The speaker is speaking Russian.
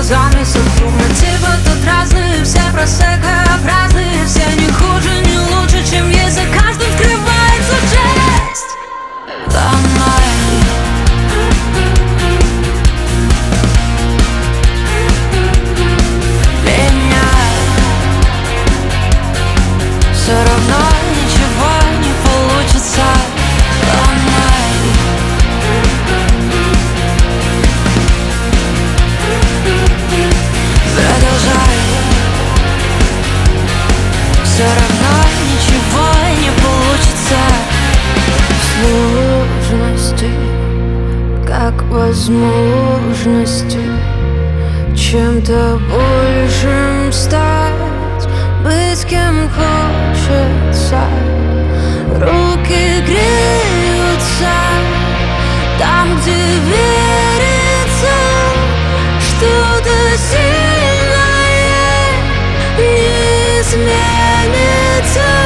занавесов трудно. Типа тут разные, все просека, праздные, все не хуже, не лучше, чем есть. За каждым скрывается жесть. Давай. Все равно ничего не получится. Ломай. Продолжай. Все равно ничего не получится. Сложности, как возможности чем-то большим стать, быть кем хочется. Руки греются там, где верится, что-то сильное не изменится.